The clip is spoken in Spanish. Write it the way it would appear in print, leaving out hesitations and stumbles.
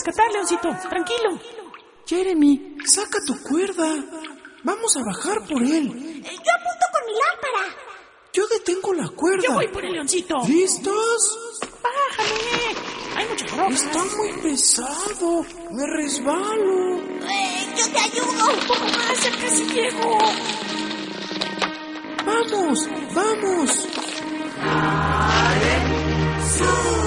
rescatar, Leoncito. Tranquilo. Jeremy, saca tu cuerda. Vamos a bajar por él. Yo apunto con mi lámpara. Yo detengo la cuerda. Yo voy por el Leoncito. ¿Listos? Bájame. Hay muchas rocas. Está muy pesado. Me resbalo. Yo te ayudo. Un poco más, ya casi llego. ¡Vamos! ¡Vamos! ¡Sube!